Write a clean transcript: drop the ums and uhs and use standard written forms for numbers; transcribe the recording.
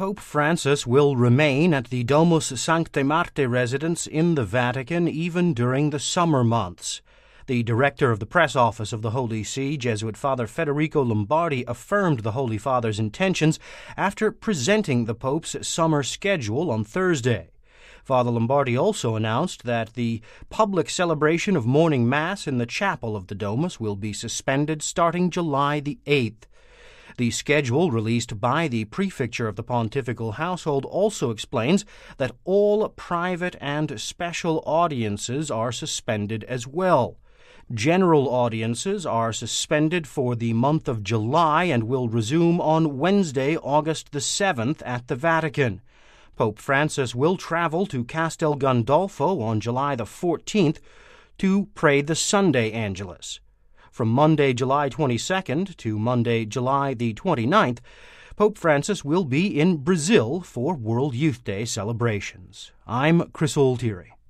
Pope Francis will remain at the Domus Sanctae Marthae residence in the Vatican even during the summer months. The director of the press office of the Holy See, Jesuit Father Federico Lombardi, affirmed the Holy Father's intentions after presenting the Pope's summer schedule on Thursday. Father Lombardi also announced that the public celebration of morning Mass in the chapel of the Domus will be suspended starting July the 8th. The schedule released by the prefecture of the pontifical household also explains that all private and special audiences are suspended as well. General audiences are suspended for the month of July and will resume on Wednesday, August the 7th at the Vatican. Pope Francis will travel to Castel Gandolfo on July the 14th to pray the Sunday Angelus. From Monday, July 22nd to Monday, July the 29th, Pope Francis will be in Brazil for World Youth Day celebrations. I'm Chris Altieri.